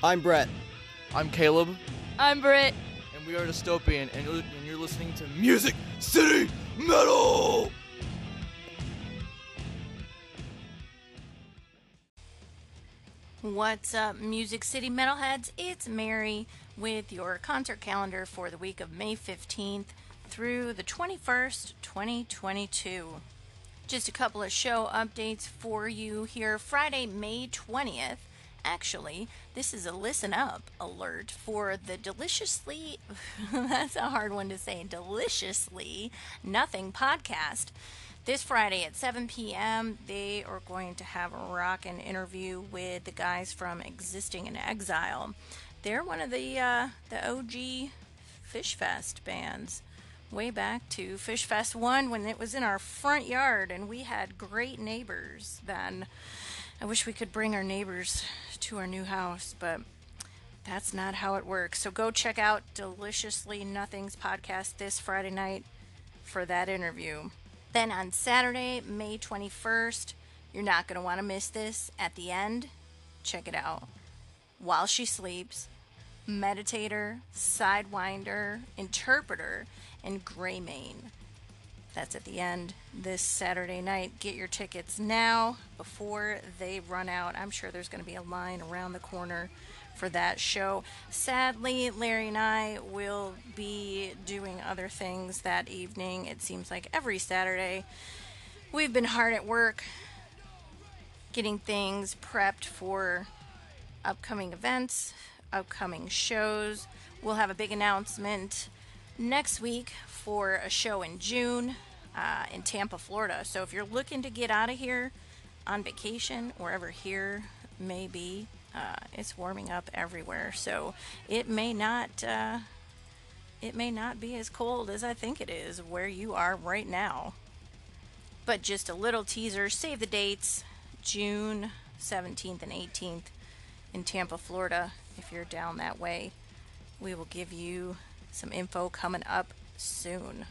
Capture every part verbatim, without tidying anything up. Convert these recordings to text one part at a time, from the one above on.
I'm Brett. I'm Caleb. I'm Britt. And we are Dystopian, and you're, and you're listening to Music City Metal! What's up, Music City Metalheads? It's Mary with your concert calendar for the week of May fifteenth through the twenty-first, twenty twenty-two. Just a couple of show updates for you here. Friday, May twentieth. Actually, this is a listen up alert for the deliciously, that's a hard one to say, deliciously nothing podcast. This Friday at seven p.m., they are going to have a rockin' interview with the guys from Existing in Exile. They're one of the uh, the O G Fish Fest bands. Way back to Fish Fest one when it was in our front yard and we had great neighbors then. I wish we could bring our neighbors to our new house, but that's not how it works. So go check out Deliciously Nothing's podcast this Friday night for that interview. Then on Saturday, May twenty-first, you're not going to want to miss this. At the end, check it out. While She Sleeps, Meditator, Sidewinder, Interpreter, and Greymane. That's at the end this Saturday night. Get your tickets now before they run out. I'm sure there's going to be a line around the corner for that show. Sadly, Larry and I will be doing other things that evening. It seems like every Saturday we've been hard at work getting things prepped for upcoming events, upcoming shows. We'll have a big announcement next week for a show in June uh, in Tampa, Florida. So if you're looking to get out of here on vacation, wherever here may be, uh, it's warming up everywhere. So it may not uh, it may not be as cold as I think it is where you are right now. But just a little teaser, save the dates, June seventeenth and eighteenth in Tampa, Florida. If you're down that way, we will give you some info coming up soon.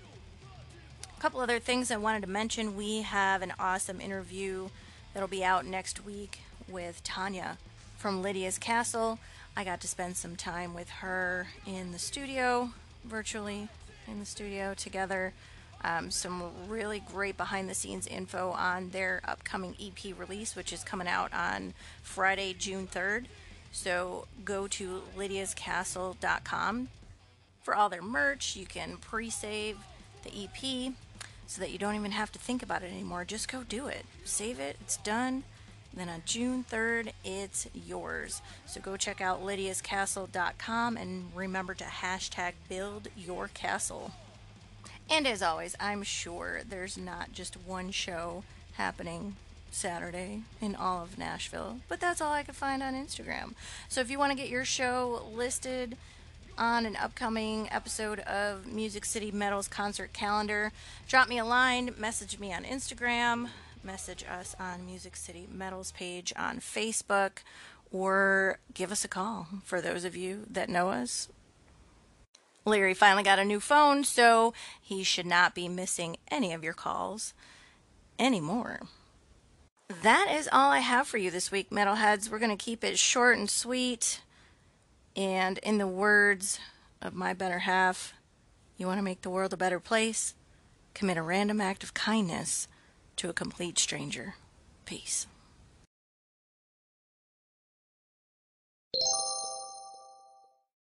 A couple other things I wanted to mention. We have an awesome interview that'll be out next week with Tanya from Lydia's Castle. I got to spend some time with her in the studio, virtually in the studio together. Um, some really great behind the scenes info on their upcoming E P release, which is coming out on Friday, June third. So go to lydias castle dot com for all their merch. You can pre-save the E P so that you don't even have to think about it anymore. Just go do it. Save it. It's done. Then on June third, it's yours. So go check out lydias castle dot com and remember to hashtag build your castle. And as always, I'm sure there's not just one show happening Saturday in all of Nashville, but that's all I could find on Instagram. So if you want to get your show listed on an upcoming episode of Music City Metal's concert calendar, drop me a line, message me on Instagram, message us on Music City Metal's page on Facebook, or give us a call for those of you that know us. Larry finally got a new phone, so he should not be missing any of your calls anymore. That is all I have for you this week, Metalheads. We're going to keep it short and sweet. And in the words of my better half, you want to make the world a better place? Commit a random act of kindness to a complete stranger. Peace.